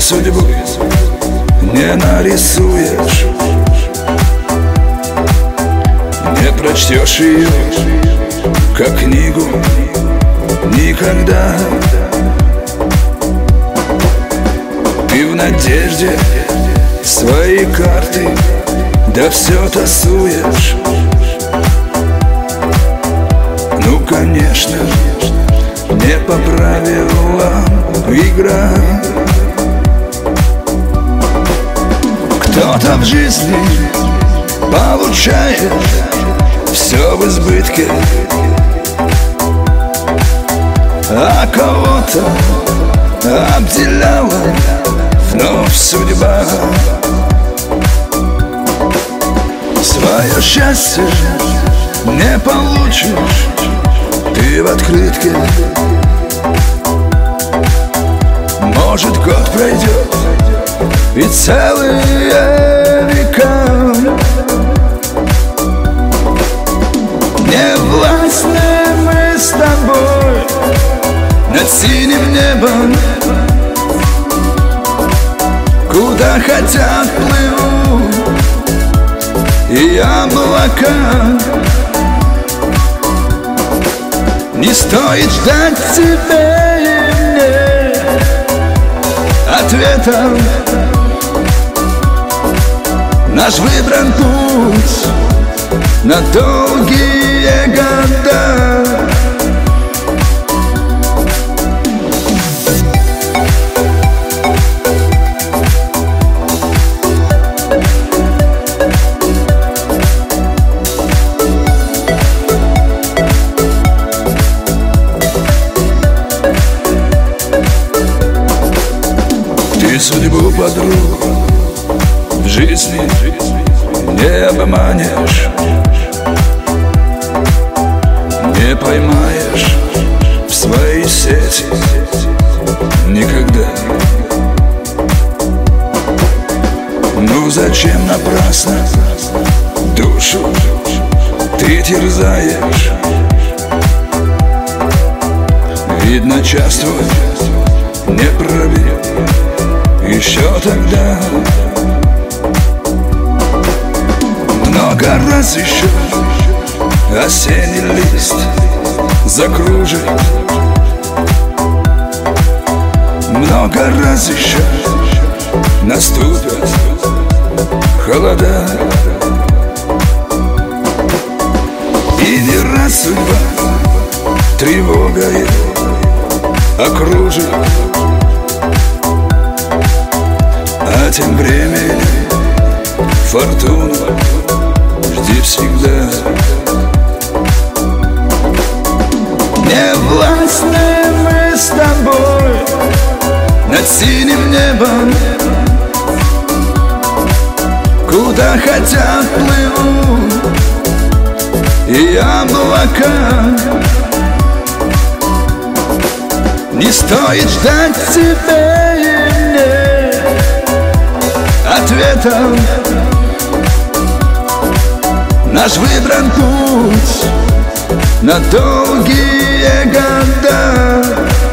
судьбу не нарисуешь, не прочтешь ее, как книгу, никогда. Ты в надежде свои карты, да все тасуешь. Ну, конечно, не по правилам игра. Кто-то в жизни получает все в избытке, а кого-то обделяла вновь судьба. Свое счастье не получишь ты в открытке. Может, год пройдет и целые века. Не властны мы с тобой над синим небом, куда хотят плывут и облака. Не стоит ждать тебе и мне ответа. Наш выбран путь на долгие года. Ты судьбу подруг в жизни не обманешь, не поймаешь в свои сети никогда. Ну зачем напрасно душу ты терзаешь? Видно, час твой не пробил еще тогда. Много раз еще осенний лист закружит, много раз еще наступят холода. И не раз судьба тревогой окружит, а тем временем фортуну жди всегда. Не властны мы с тобой над синим небом, куда хотят плывут и облака. Не стоит ждать тебя и мне ответа. Наш выбран путь на долгие года.